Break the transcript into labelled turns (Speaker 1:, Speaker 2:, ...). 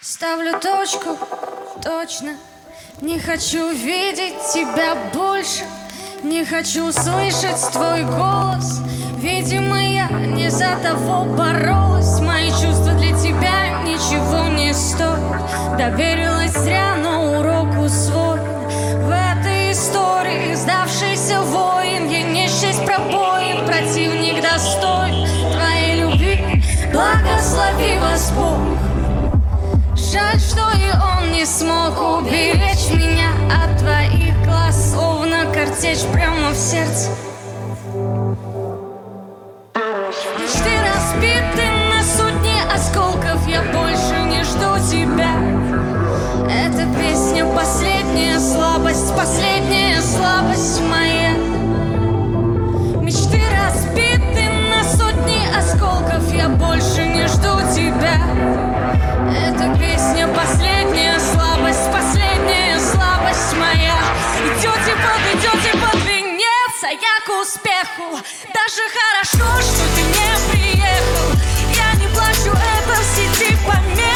Speaker 1: Ставлю точку, точно. Не хочу видеть тебя больше. Не хочу слышать твой голос. Видимо, я не за того боролась. Мои чувства для тебя ничего не стоят. Доверилась зря, но урок усвоен. В этой истории сдавшийся воин. Я несчасть пробоин, противник достоин твоей любви. Благослови вас Бог. Жаль, что и он не смог уберечь меня от твоих глаз, словно картечь прямо в сердце. Мечты разбиты на сотни осколков, я больше не жду тебя. Эта песня последняя слабость моя. Мечты разбиты на сотни осколков, я больше не жду тебя. Эта песня последняя слабость моя. Идете под венец, а я к успеху. Даже хорошо, что ты не приехал. Я не плачу, это в сети помех.